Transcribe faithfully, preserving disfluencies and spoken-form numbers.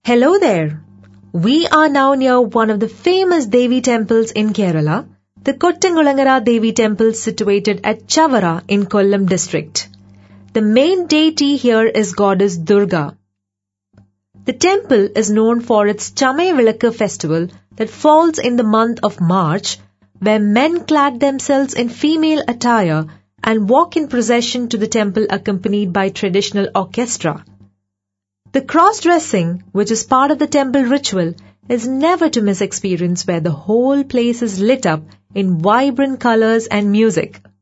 Hello there. We are now near one of the famous Devi temples in Kerala, the Kottankulangara Devi temple situated at Chavara in Kollam district. The main deity here is goddess Durga. The temple is known for its Chamai Vilakku festival that falls in the month of March, where men clad themselves in female attire and walk in procession to the temple accompanied by traditional orchestra. The cross-dressing, which is part of the temple ritual, is never to miss experience where the whole place is lit up in vibrant colors and music.